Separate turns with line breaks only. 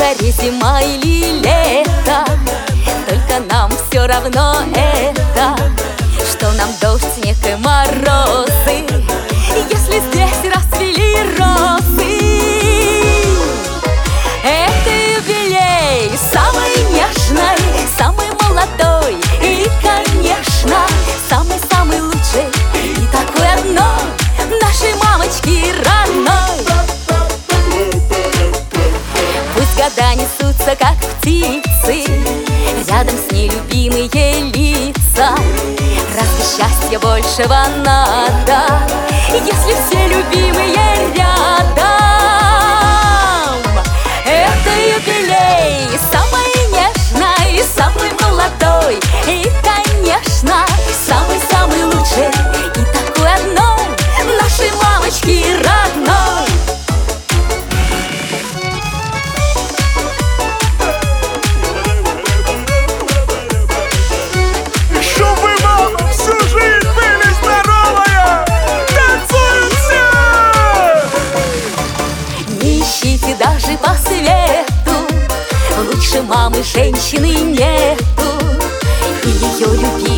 дворе зима или лето, только нам все равно это, что нам дождь, снег и морозы, если здесь расцвели розы. Это юбилей самый нежный, самый молодой и, конечно, самый-самый лучший и такой одной нашей мамочки родной. Пусть года несутся, как птицы, рядом с ней любимые лица. Разве счастья большего надо, если все любимые рядом? Это юбилей самый нежный, самый молодой и, конечно, самый-самый лучший и такой одной нашей мамочки родной. Даже по свету лучше мамы женщины нету, и ее любимый